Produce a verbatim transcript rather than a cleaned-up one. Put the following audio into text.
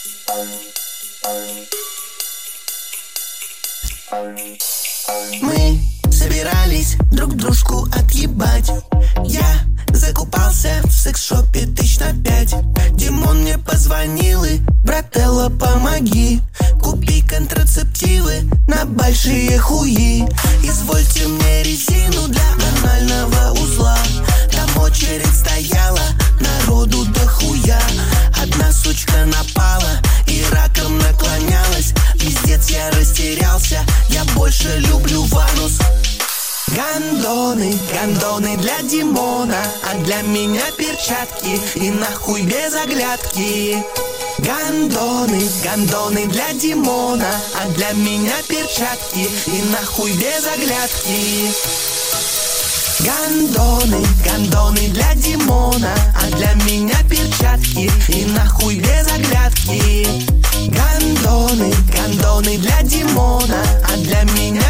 Мы собирались друг дружку отъебать. Я закупался в секс-шопе тысяч на пять. Димон мне позвонил и: брателло, помоги, купи контрацептивы на большие хуи. Извольте мне резину для анального узла. Там очередь стояла, народу дохуя. Одна сучка напала и раком наклонялась. Пиздец, я растерялся, я больше люблю ванус. Гандоны, гандоны для Димона, а для меня перчатки и нахуй без оглядки. Гандоны, гандоны для Димона, а для меня перчатки и нахуй без оглядки. Гандоны, гандоны для Димона, а для меня перчатки и нахуй без оглядки. Гандоны, гандоны для Димона, а для меня